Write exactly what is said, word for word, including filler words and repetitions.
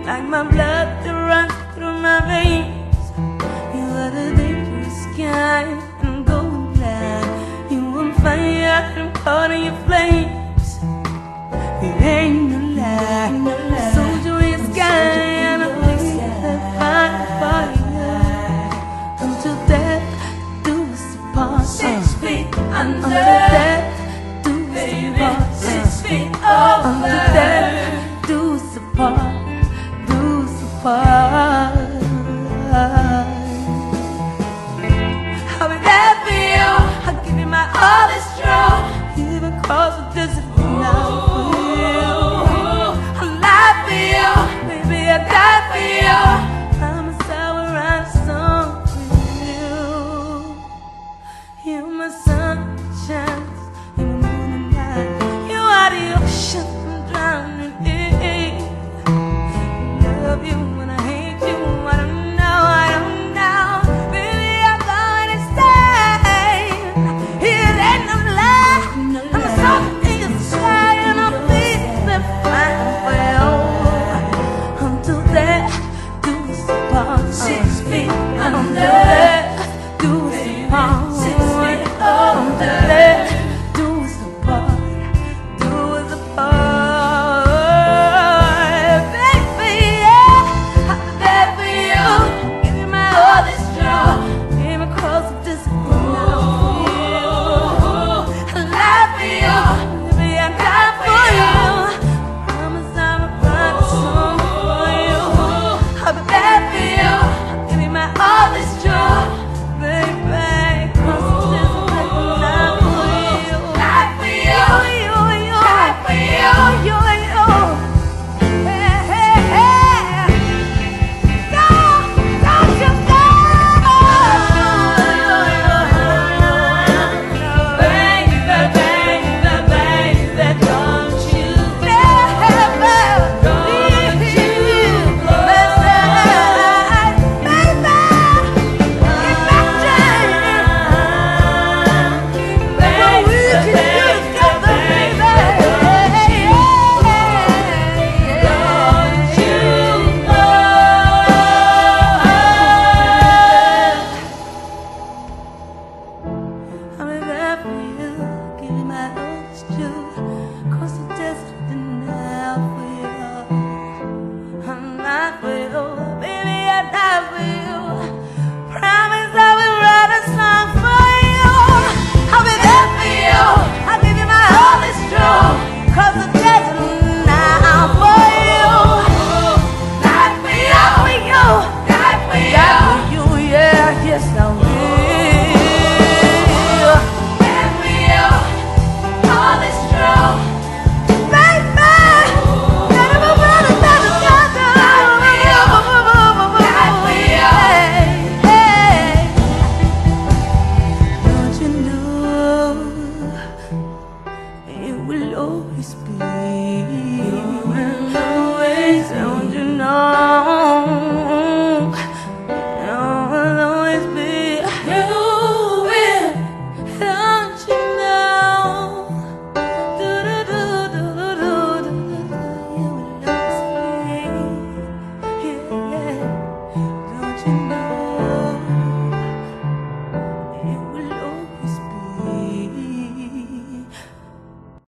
like my blood that runs through my veins. You are the dangerous kind, and I'm going blind. You on fire, I'm caught in your flames. It ain't no lie, no lie. Soldier in the sky, and I'm thinking that fire for you. Until death do us apart. Six feet under, until death do us apart. Six feet over, until death do us apart. Do us apart. I'll be there for you. I'll give you my all is true. Even across the desert now for you. I'll lie for you, baby, I'll die for you. Promise I will write a song for you. You're my sunshine, you're my moon and night. You are the ocean I'm drowning in. Love you when I hate you. I don't know, I don't know. Baby, I'm going insane. It ain't no lie. I'm a soldier in the sky, and I'll be there fine for you. Until death do us apart. six feet Until under, death do us apart. six feet Until over. death do us apart. Do us apart. Baby, yeah, I'll be there for you. Give you my all is true. Came across the distance now for you. I'll lie for you, baby, I'll die for you. Promise I will write a song for you. I'll be there for you. Give you my all is true, baby. Across the distance now for you. Die for you, You, you, die for you. you, you. Hey, hey, hey. Go, don't you go. Baby, baby, baby, don't you Never Don't leave you my side, baby. Imagine what we can do together, baby. I'll be there for you, give you my all true. Cross the desert and now for you. I'm not for you, baby, I'm not for you. Promise I will write a song for you. I'll be there for you, I'll give you my all is true. Cross the desert now for you. Die for you, Die for you, die for die you. for you, yeah, yes I will. Die for you, all is true. Don't you know?